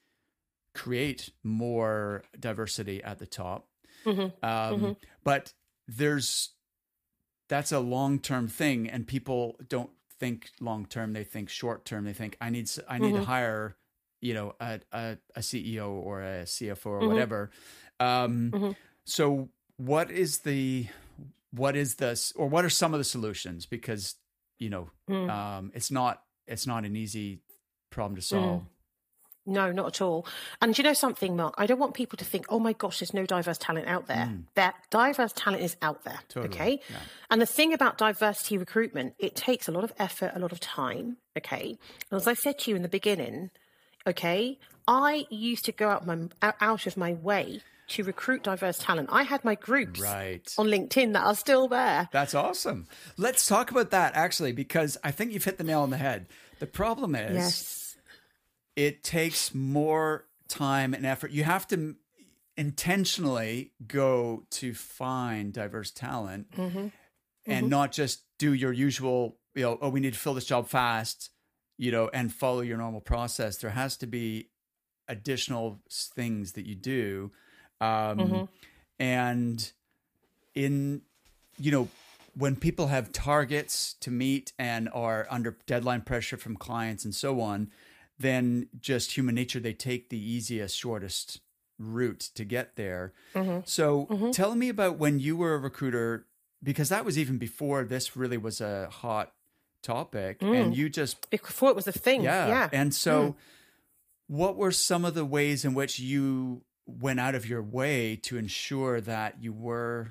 create more diversity at the top. Mm-hmm. Um, mm-hmm. But there's that's a long-term thing, and people don't think long-term; they think short-term. They think I need I need mm-hmm. to hire, you know, a, a, a C E O or a C F O or mm-hmm. whatever. Um, mm-hmm. So what is the, what is this, or what are some of the solutions? Because, you know, mm. um, it's not, it's not an easy problem to solve. Mm. No, not at all. And you know something, Mark, I don't want people to think, oh my gosh, there's no diverse talent out there. Mm. That diverse talent is out there. Totally. Okay. Yeah. And the thing about diversity recruitment, it takes a lot of effort, a lot of time. Okay. And as I said to you in the beginning, okay, I used to go out my out of my way to recruit diverse talent. I had my groups right. on LinkedIn that are still there. That's awesome. Let's talk about that actually, because I think you've hit the nail on the head. The problem is yes. it takes more time and effort. You have to intentionally go to find diverse talent mm-hmm. and mm-hmm. not just do your usual, you know, oh, we need to fill this job fast, you know, and follow your normal process. There has to be additional things that you do. Um, mm-hmm. And in, you know, when people have targets to meet and are under deadline pressure from clients and so on, then just human nature, they take the easiest, shortest route to get there. Mm-hmm. So Mm-hmm. tell me about when you were a recruiter, because that was even before this really was a hot topic, Mm. and you just Before it was a thing. yeah. Yeah. And so Mm. what were some of the ways in which you went out of your way to ensure that you were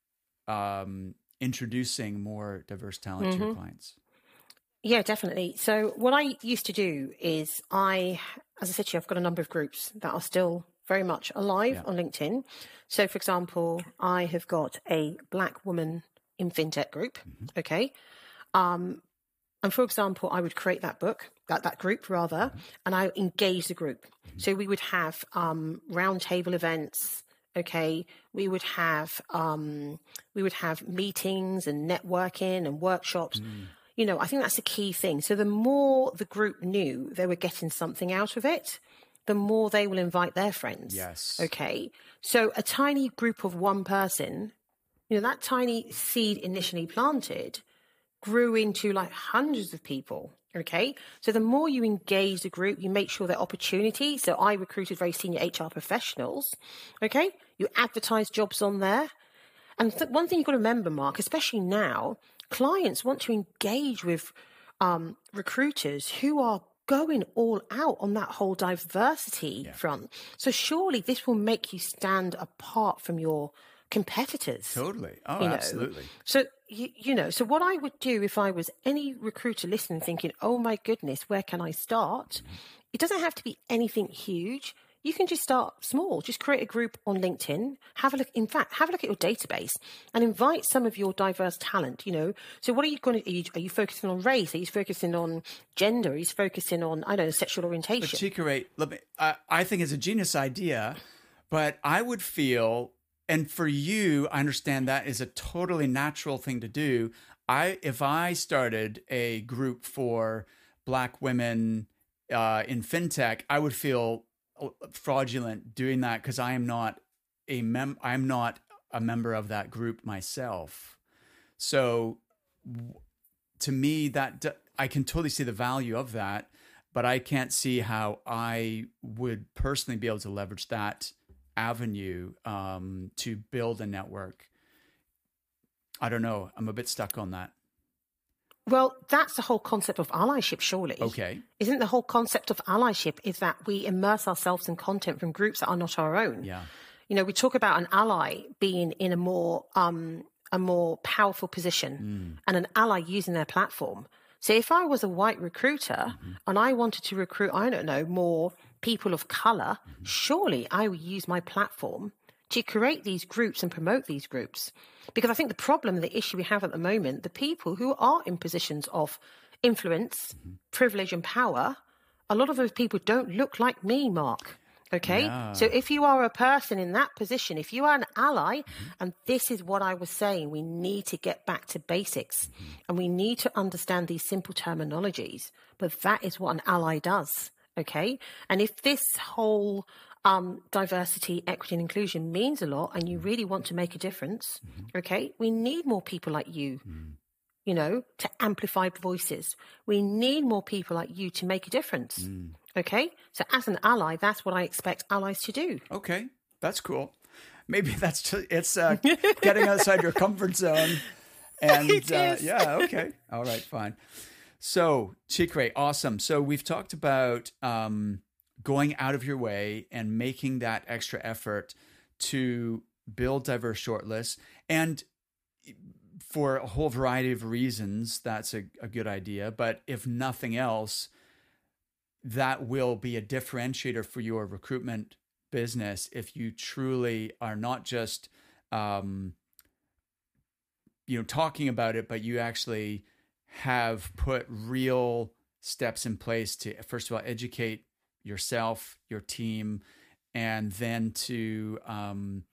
um, introducing more diverse talent to your Mm-hmm. clients? Yeah, definitely. So what I used to do is I, as I said to you, I've got a number of groups that are still very much alive Yeah. on LinkedIn. So for example, I have got a Black woman in fintech group. Mm-hmm. Okay. Um, and for example, I would create that book, that, that group rather, Mm-hmm. and I engage the group. Mm-hmm. So we would have um, roundtable events. Okay, we would have um, we would have meetings and networking and workshops. Mm. You know, I think that's a key thing. So the more the group knew they were getting something out of it, the more they will invite their friends. Yes. Okay. So a tiny group of one person, you know, that tiny seed initially planted grew into like hundreds of people. Okay. So the more you engage the group, you make sure that opportunity. So I recruited very senior H R professionals. Okay. You advertise jobs on there. And th- one thing you've got to remember, Mark, especially now, clients want to engage with um, recruiters who are going all out on that whole diversity Yeah. front. So surely this will make you stand apart from your competitors. Totally. Oh, You know. absolutely. So, you, you know, so what I would do if I was any recruiter listening thinking, oh my goodness, where can I start? It doesn't have to be anything huge. You can just start small. Just create a group on LinkedIn. Have a look. In fact, have a look at your database and invite some of your diverse talent. You know, so what are you going to? Are you, are you focusing on race? Are you focusing on gender? Are you focusing on I don't know sexual But orientation? Chikorate, let me, I, I think it's a genius idea, but I would feel, and for you, I understand that is a totally natural thing to do. I if I started a group for Black women uh, in fintech, I would feel fraudulent doing that because I am not a mem I'm not a member of that group myself. So w- to me, that d- I can totally see the value of that, but I can't see how I would personally be able to leverage that avenue um, to build a network. I don't know. I'm a bit stuck on that. Well, that's the whole concept of allyship, surely. Okay. Isn't the whole concept of allyship is that we immerse ourselves in content from groups that are not our own? Yeah. You know, we talk about an ally being in a more um, a more powerful position Mm. and an ally using their platform. So if I was a white recruiter Mm-hmm. and I wanted to recruit, I don't know, more people of color, Mm-hmm. surely I would use my platform to create these groups and promote these groups. Because I think the problem, the issue we have at the moment, the people who are in positions of influence, Mm-hmm. privilege and power, a lot of those people don't look like me, Mark. Okay. Yeah. So if you are a person in that position, if you are an ally, Mm-hmm. and this is what I was saying, we need to get back to basics Mm-hmm. and we need to understand these simple terminologies. But that is what an ally does. Okay. And if this whole um, diversity, equity and inclusion means a lot and you really want to make a difference, Mm-hmm. okay, we need more people like you. Mm. You know, to amplify voices. We need more people like you to make a difference. Mm. Okay. So as an ally, that's what I expect allies to do. Okay. That's cool. Maybe that's just, it's uh, getting outside your comfort zone. And It uh, is. yeah, okay. All right, fine. So, Chikorate, awesome. So we've talked about um, going out of your way and making that extra effort to build diverse shortlists. And for a whole variety of reasons, that's a, a good idea. But if nothing else, that will be a differentiator for your recruitment business if you truly are not just, um, you know, talking about it, but you actually have put real steps in place to, first of all, educate yourself, your team, and then to, um,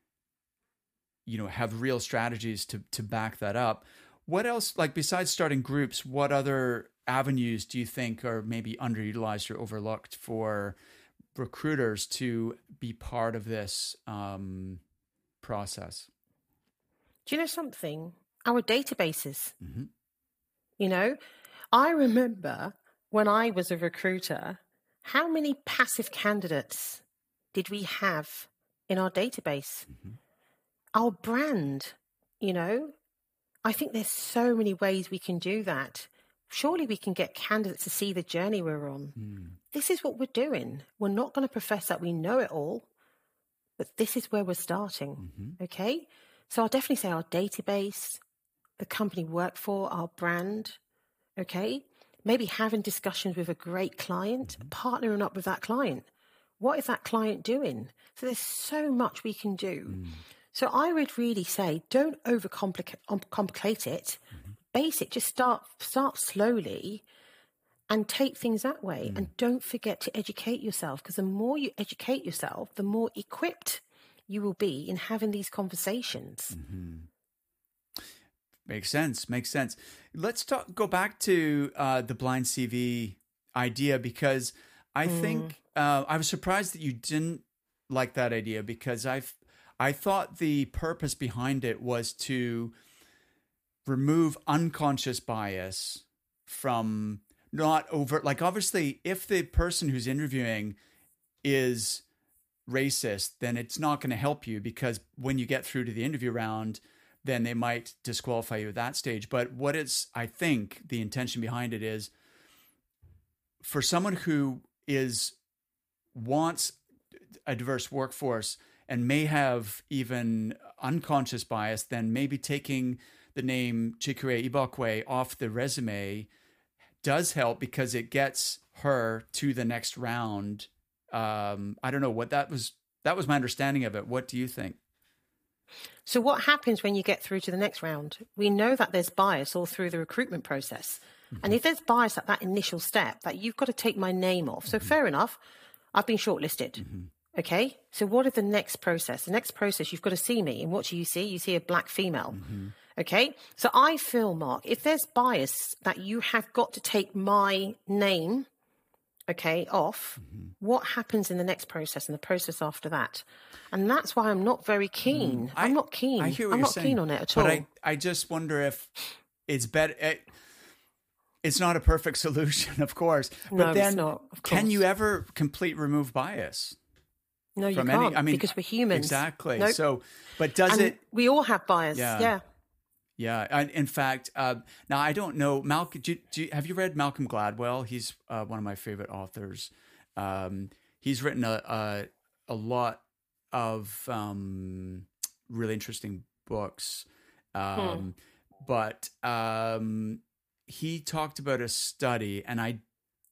you know, have real strategies to to back that up. What else, like besides starting groups, what other avenues do you think are maybe underutilized or overlooked for recruiters to be part of this um, process? Do you know something? Our databases, Mm-hmm. you know, I remember when I was a recruiter, how many passive candidates did we have in our database? Mm-hmm. Our brand, you know, I think there's so many ways we can do that. Surely we can get candidates to see the journey we're on. Mm. This is what we're doing. We're not going to profess that we know it all, but this is where we're starting. Mm-hmm. Okay. So I'll definitely say our database, the company we work for, our brand. Okay. Maybe having discussions with a great client, mm-hmm. partnering up with that client. What is that client doing? So there's so much we can do. Mm. So I would really say, don't overcomplicate um, complicate it. Mm-hmm. Basic, just start start slowly and take things that way. Mm. And don't forget to educate yourself, because the more you educate yourself, the more equipped you will be in having these conversations. Mm-hmm. Makes sense. Makes sense. Let's talk. Go back to uh, the blind C V idea, because I mm. think uh, I was surprised that you didn't like that idea, because I've I thought the purpose behind it was to remove unconscious bias from not overt. Like, obviously, if the person who's interviewing is racist, then it's not going to help you, because when you get through to the interview round, then they might disqualify you at that stage. But what it's, I think the intention behind it is for someone who is wants a diverse workforce and may have even unconscious bias, then maybe taking the name Chikere Ibokwe off the resume does help, because it gets her to the next round. Um, I don't know what that was. That was my understanding of it. What do you think? So what happens when you get through to the next round? We know that there's bias all through the recruitment process. Mm-hmm. And if there's bias at that initial step, that you've got to take my name off. So mm-hmm. fair enough, I've been shortlisted. Mm-hmm. Okay. So what is the next process? The next process, you've got to see me. And what do you see? You see a black female. Mm-hmm. Okay. So I feel, Mark, if there's bias that you have got to take my name, okay, off, mm-hmm. what happens in the next process and the process after that? And that's why I'm not very keen. Mm. I'm I, not keen. I hear what I'm you're not saying, keen on it at but all. I, I just wonder if it's better. It, it's not a perfect solution, of course. But no, then it's not. Of course. Can you ever complete remove bias? No, you can't. Any, I mean, because we're humans. Exactly. Nope. So, but does and it? We all have bias. Yeah. Yeah. Yeah. And in fact, uh, now I don't know. Malcolm, do you, do you, have you read Malcolm Gladwell? He's uh, one of my favorite authors. Um, he's written a, a a lot of um, really interesting books, um, hmm. but um, he talked about a study, and I,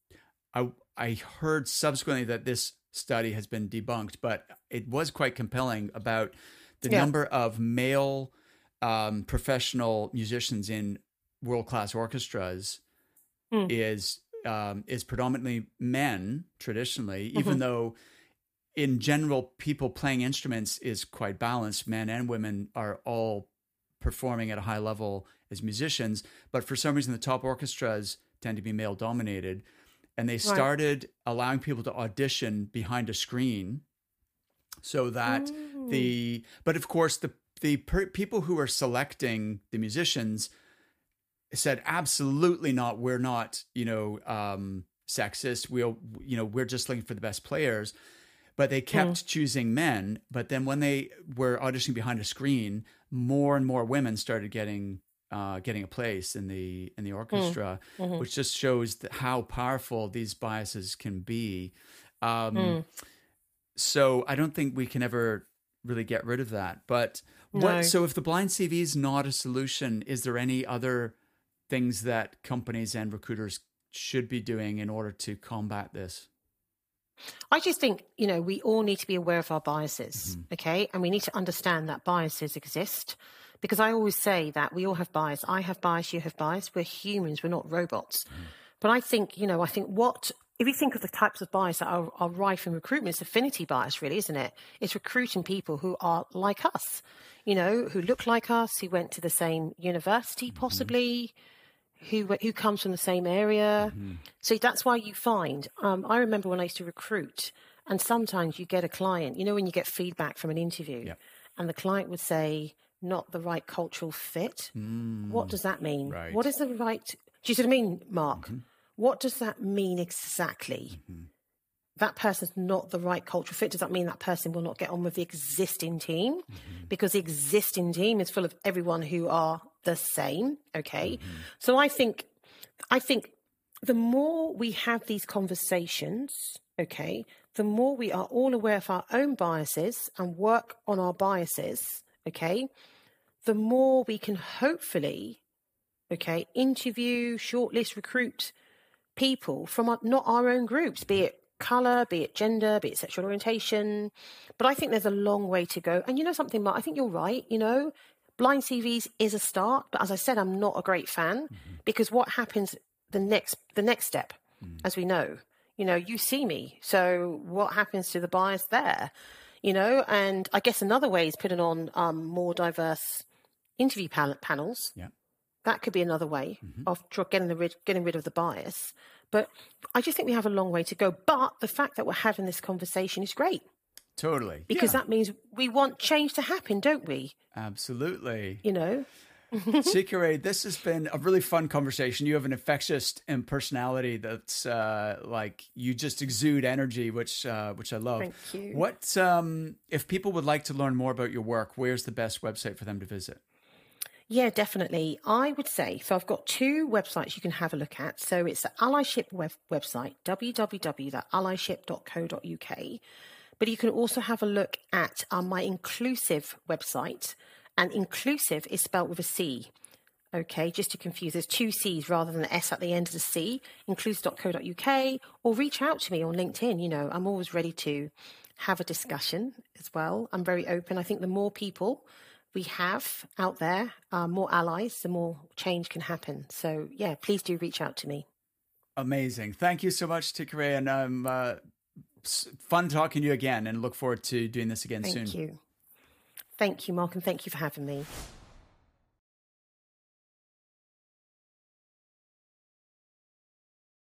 I, I heard subsequently that this study has been debunked, but it was quite compelling about the yeah. number of male um, professional musicians in world-class orchestras hmm. is. Um, is predominantly men traditionally, even mm-hmm. though in general, people playing instruments is quite balanced. Men and women are all performing at a high level as musicians, but for some reason, the top orchestras tend to be male dominated. And they started right. allowing people to audition behind a screen so that mm. the, but of course, the, the per, people who are selecting the musicians said, absolutely not. We're not, you know, um, sexist. We'll, you know, we're just looking for the best players. But they kept mm. choosing men. But then when they were auditioning behind a screen, more and more women started getting uh, getting a place in the in the orchestra, mm. mm-hmm. which just shows that how powerful these biases can be. Um, mm. So I don't think we can ever really get rid of that. But what? No. So if the blind C V is not a solution, is there any other things that companies and recruiters should be doing in order to combat this? I just think, you know, we all need to be aware of our biases, mm-hmm. okay? And we need to understand that biases exist, because I always say that we all have bias. I have bias, you have bias. We're humans, we're not robots. Mm-hmm. But I think, you know, I think what, if you think of the types of bias that are, are rife in recruitment, it's affinity bias, really, isn't it? It's recruiting people who are like us, you know, who look like us, who went to the same university, possibly, mm-hmm. who who comes from the same area. Mm-hmm. So that's why you find, um, I remember when I used to recruit, and sometimes you get a client, you know, when you get feedback from an interview, yep. and the client would say, not the right cultural fit. Mm. What does that mean? Right. What is the right, do you see what I mean, Mark? Mm-hmm. What does that mean exactly? Mm-hmm. that person's not the right cultural fit, does that mean that person will not get on with the existing team? Mm-hmm. Because the existing team is full of everyone who are the same. Okay. Mm-hmm. So I think, I think the more we have these conversations, okay, the more we are all aware of our own biases and work on our biases, okay, the more we can hopefully, okay, interview, shortlist, recruit people from our, not our own groups, be it colour, be it gender, be it sexual orientation. But I think there's a long way to go. And you know something, Mark, I think you're right, you know, blind C Vs is a start. But as I said, I'm not a great fan mm-hmm. because what happens the next the next step, mm-hmm. as we know, you know, you see me. So what happens to the bias there, you know? And I guess another way is putting on um, more diverse interview pan- panels. Yeah. That could be another way mm-hmm. of getting, the rid- getting rid of the bias. But I just think we have a long way to go. But the fact that we're having this conversation is great. Totally. Because yeah. that means we want change to happen, don't we? Absolutely. You know? Sikere, this has been a really fun conversation. You have an infectious personality that's uh, like you just exude energy, which uh, which I love. Thank you. What um, if people would like to learn more about your work? Where's the best website for them to visit? Yeah, definitely. I would say, so I've got two websites you can have a look at. So it's the Allyship web, website, w w w dot allyship dot co dot u k. But you can also have a look at um, my inclusive website. And inclusive is spelt with a C. Okay, just to confuse, there's two C's rather than an S at the end of the C, inclusive dot co dot u k, or reach out to me on LinkedIn. You know, I'm always ready to have a discussion as well. I'm very open. I think the more people we have out there, uh, more allies, the more change can happen. So yeah, please do reach out to me. Amazing. Thank you so much, Sikere. And um, uh, fun talking to you again and look forward to doing this again Thank soon. Thank you. Thank you, Mark, and thank you for having me.